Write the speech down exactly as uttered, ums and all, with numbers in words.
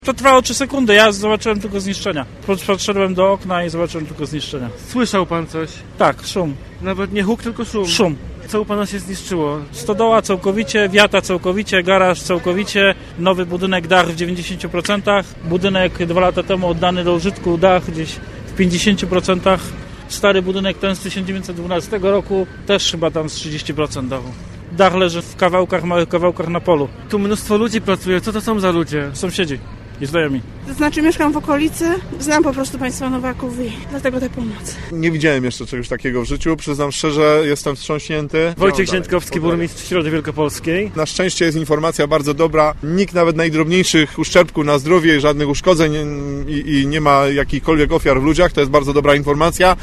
To trwało trzy sekundy, ja zobaczyłem tylko zniszczenia. Podszedłem do okna i zobaczyłem tylko zniszczenia. Słyszał pan coś? Tak, szum. Nawet nie huk, tylko szum. Szum. Co u pana się zniszczyło? Stodoła całkowicie, wiata całkowicie, garaż całkowicie, nowy budynek, dach w dziewięćdziesięciu procentach, budynek dwa lata temu oddany do użytku, dach gdzieś w pięćdziesięciu procentach, stary budynek ten z tysiąc dziewięćset dwunastego roku, też chyba tam z trzydziestu procent dachu. Dach leży w kawałkach, małych kawałkach na polu. Tu mnóstwo ludzi pracuje, co to są za ludzie? Sąsiedzi i znajomi. To znaczy mieszkam w okolicy, znam po prostu państwa Nowaków i dlatego tej pomocy. Nie widziałem jeszcze czegoś takiego w życiu, przyznam szczerze, jestem wstrząśnięty. Wojciech Ziętkowski, burmistrz Środy Wielkopolskiej. Na szczęście jest informacja bardzo dobra, nikt nawet najdrobniejszych uszczerbków na zdrowie i żadnych uszkodzeń i, i nie ma jakichkolwiek ofiar w ludziach, to jest bardzo dobra informacja.